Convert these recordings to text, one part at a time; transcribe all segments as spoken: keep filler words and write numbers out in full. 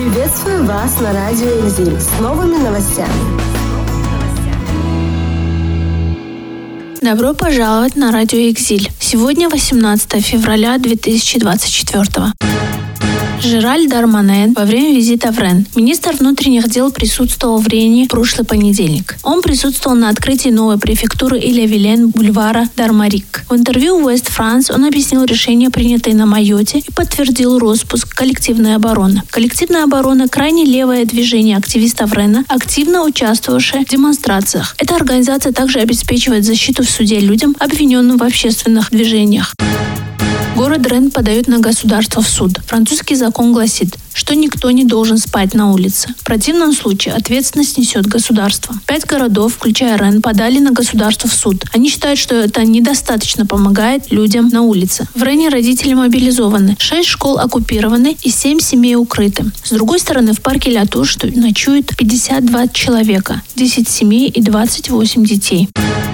Приветствую вас на радио «Экзиль» с новыми новостями. Добро пожаловать на радио «Экзиль». Сегодня восемнадцатое февраля две тысячи двадцать четвёртого. Жеральд Дарманен во время визита в Ренн. Министр внутренних дел присутствовал в Ренне в прошлый понедельник. Он присутствовал на открытии новой префектуры Ille-Vilaine бульвара Дармарик. В интервью West France он объяснил решение, принятое на Майотте, и подтвердил распуск коллективной обороны. Коллективная оборона – крайне левое движение активистов Ренна, активно участвовавшее в демонстрациях. Эта организация также обеспечивает защиту в суде людям, обвиненным в общественных движениях. Город Ренн подает на государство в суд. Французский закон гласит, что никто не должен спать на улице. В противном случае ответственность несет государство. Пять городов, включая Ренн, подали на государство в суд. Они считают, что это недостаточно помогает людям на улице. В Ренне родители мобилизованы, шесть школ оккупированы и семь семей укрыты. С другой стороны, в парке Ля Туш ночует пятьдесят два человека, десять семей и двадцать восемь детей.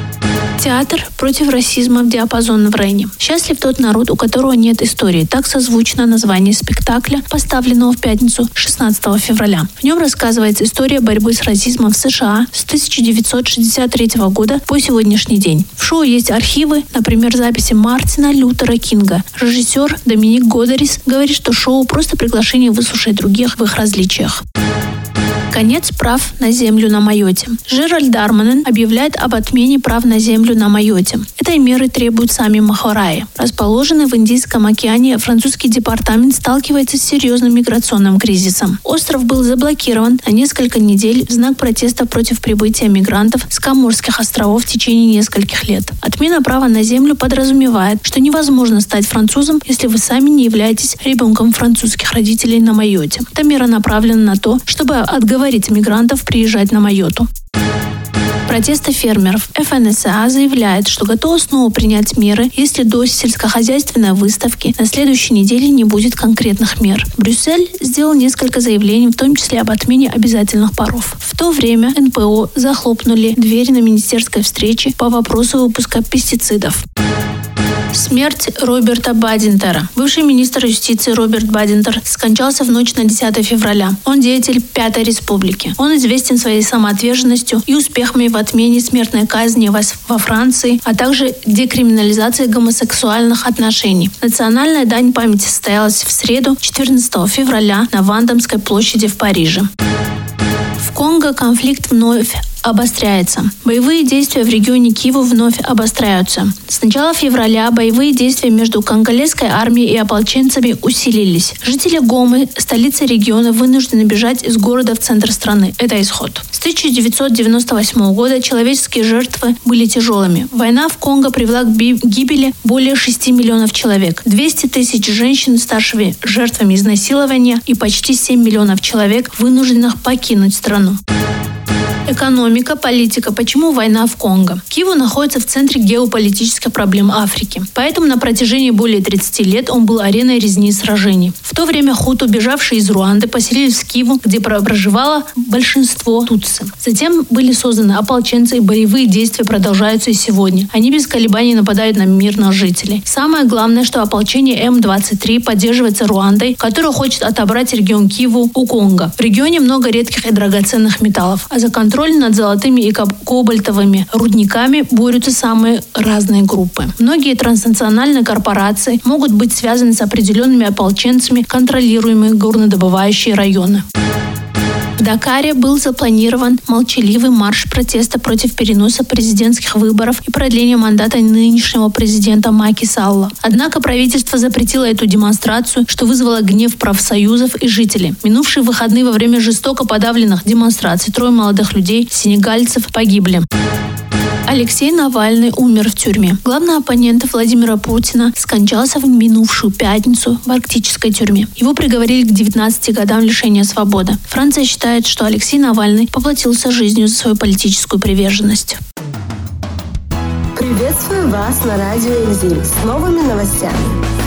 Театр против расизма в диапазон в Ренне. «Счастлив тот народ, у которого нет истории». Так созвучно название спектакля, поставленного в пятницу шестнадцатого февраля. В нем рассказывается история борьбы с расизмом в США с тысяча девятьсот шестьдесят третьего года по сегодняшний день. В шоу есть архивы, например, записи Мартина Лютера Кинга. Режиссер Доминик Годерис говорит, что шоу просто приглашение выслушать других в их различиях. Конец прав на землю на Майотте. Жеральд Дарманен объявляет об отмене прав на землю на Майотте. Этой меры требуют сами Махораи. Расположенный в Индийском океане французский департамент сталкивается с серьезным миграционным кризисом. Остров был заблокирован на несколько недель в знак протеста против прибытия мигрантов с Коморских островов в течение нескольких лет. Отмена права на землю подразумевает, что невозможно стать французом, если вы сами не являетесь ребенком французских родителей на Майотте. Эта мера направлена на то, чтобы отговорить мигрантов приезжать на Майотту. Протесты фермеров. эф эн эс а заявляет, что готова снова принять меры, если до сельскохозяйственной выставки на следующей неделе не будет конкретных мер. Брюссель сделал несколько заявлений, в том числе об отмене обязательных паров. В то время эн пэ о захлопнули двери на министерской встрече по вопросу выпуска пестицидов. Смерть Роберта Бадинтера. Бывший министр юстиции Роберт Бадинтер скончался в ночь на десятое февраля. Он деятель Пятой Республики. Он известен своей самоотверженностью и успехами в отмене смертной казни во Франции, а также декриминализации гомосексуальных отношений. Национальная дань памяти состоялась в среду, четырнадцатого февраля, на Вандомской площади в Париже. В Конго конфликт вновь обостряется. Боевые действия в регионе Киву вновь обостряются. С начала февраля боевые действия между конголезской армией и ополченцами усилились. Жители Гомы, столицы региона, вынуждены бежать из города в центр страны. Это исход. С тысяча девятьсот девяносто восьмого года человеческие жертвы были тяжелыми. Война в Конго привела к гибели более шести миллионов человек. двести тысяч женщин старшими жертвами изнасилования и почти семь миллионов человек, вынужденных покинуть страну. Экономика, политика. Почему война в Конго? Киву находится в центре геополитических проблем Африки. Поэтому на протяжении более тридцати лет он был ареной резни и сражений. В то время хуту, бежавшие из Руанды, поселились в Киву, где проживало большинство тутси. Затем были созданы ополченцы, и боевые действия продолжаются и сегодня. Они без колебаний нападают на мирных жителей. Самое главное, что ополчение эм двадцать три поддерживается Руандой, которая хочет отобрать регион Киву у Конго. В регионе много редких и драгоценных металлов, а за контроль над золотыми и кобальтовыми рудниками борются самые разные группы. Многие транснациональные корпорации могут быть связаны с определенными ополченцами, контролируемые горнодобывающие районы. В Дакаре был запланирован молчаливый марш протеста против переноса президентских выборов и продления мандата нынешнего президента Маки Салла. Однако правительство запретило эту демонстрацию, что вызвало гнев профсоюзов и жителей. Минувшие выходные во время жестоко подавленных демонстраций трое молодых людей, сенегальцев, погибли. Алексей Навальный умер в тюрьме. Главный оппонент Владимира Путина скончался в минувшую пятницу в арктической тюрьме. Его приговорили к девятнадцати годам лишения свободы. Франция считает, что Алексей Навальный поплатился жизнью за свою политическую приверженность. Приветствую вас на радио «Экзиль» с новыми новостями.